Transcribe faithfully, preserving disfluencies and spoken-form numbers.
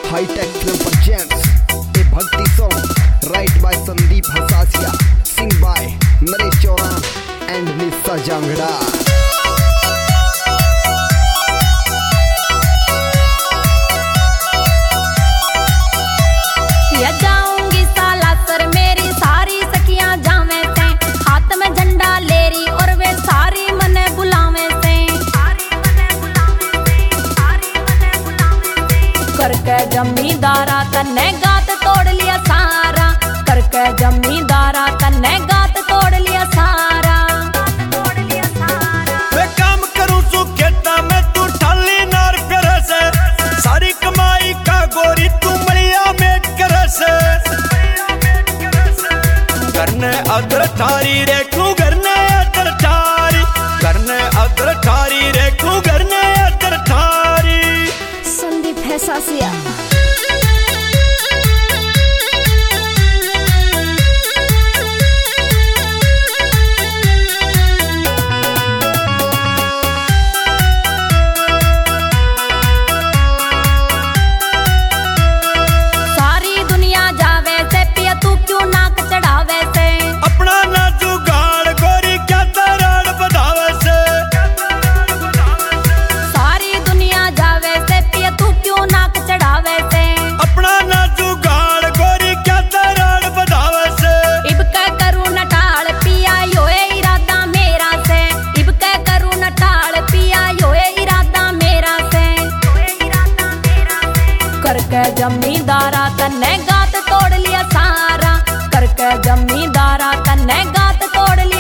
Hi tech film presents a भक्ति song write by Sandeep Hasasiya, sing by Naresh Chauhan and Nisha Jangra. जाऊंगी सालासर मेरी सारी सखियां जावे से, हाथ में झंडा लेरी और वे सारी मने बुलावे से, करके जमींदारा तन्ने गात तोड़ लिया सारा, करके जमींदारा तन्ने गात तोड़ लिया सारा। मैं काम करूं सु खेता में तू ठाली नार करे से, सारी कमाई का गोरी तू मलिया में करे से, करने अदर ठारी रेखू करने अदर ठारी, करने अदर ठारी रेखू करने अदर ठारी। संदीप हसासिया। सारी दुनिया जावे से पिया तू क्यों नाक चढ़ावे से, अपना ना जुगाड़ गोरी क्या तराड़ बधावे से, सारी दुनिया जावे से पिया तू क्यों नाक चढ़ावे से, अपना ना जुगाड़ गोरी क्या तराड़ बधावे से, इब कह करूं नटाल पिया योए इरादा मेरा से, इब कह करूं नटाल पिया योए इरादा मेरा से, करके जमींदारा तन्ने गात तोड़ लिया सारा, करके जमींदारा तन्ने गात तोड़ लिया